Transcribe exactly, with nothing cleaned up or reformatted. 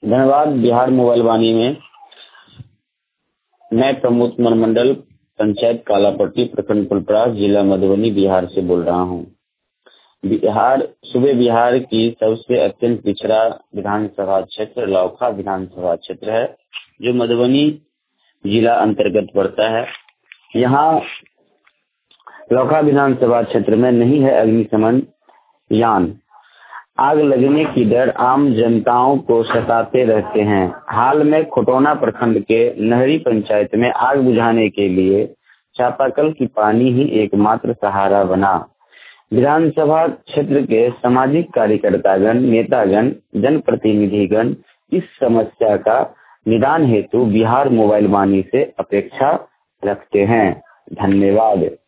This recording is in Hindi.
धन्यवाद। बिहार मोबाइल वाणी में मैं प्रमोद कुमार मंडल, पंचायत कालापट्टी, प्रखंड फुलपरास, जिला मधुबनी, बिहार से बोल रहा हूँ। बिहार सूबे बिहार की सबसे अत्यंत पिछड़ा विधानसभा क्षेत्र लौखा विधानसभा क्षेत्र है, जो मधुबनी जिला अंतर्गत पड़ता है। यहाँ लौखा विधानसभा क्षेत्र में नहीं है अग्निशमन यान। आग लगने की डर आम जनताओं को सताते रहते हैं। हाल में खोटौना प्रखंड के नहरी पंचायत में आग बुझाने के लिए चापाकल की पानी ही एकमात्र सहारा बना। विधानसभा क्षेत्र के सामाजिक कार्यकर्तागण, नेतागण, जनप्रतिनिधिगण इस समस्या का निदान हेतु बिहार मोबाइल वाणी से अपेक्षा रखते हैं। धन्यवाद।